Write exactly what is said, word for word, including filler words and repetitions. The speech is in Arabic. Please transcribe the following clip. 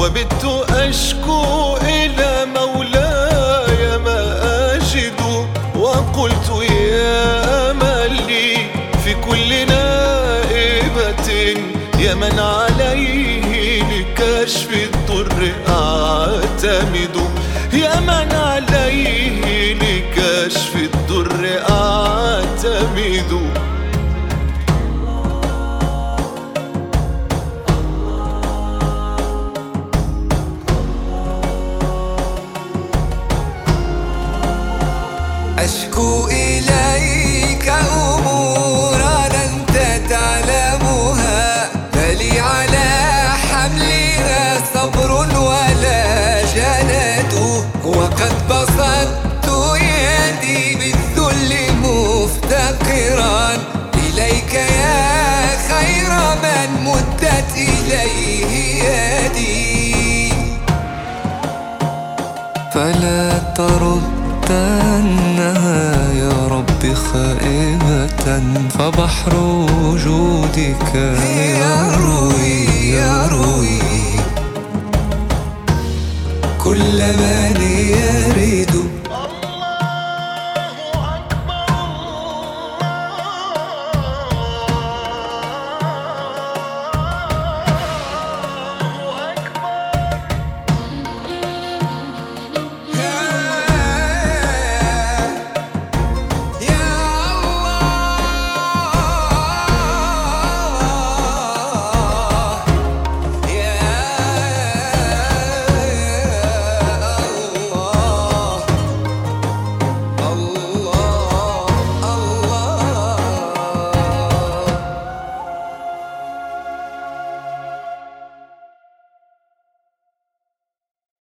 وبت أشكو إلى مولاي ما أجد، وقلت يا من لي في كل نائبة، يا من عليه لكشف الضر أعتمد، يا من عليه لكشف الضر أعتمد. أشكو إليك أمورا أنت تعلمها، فلي على حملها صبر ولا جلد، وقد بسطت يدي بالذل مفتقرا إليك يا خير من مدت إليه يدي. فلا ترد أنها يا رب خائبة، فبحر وجودك يروي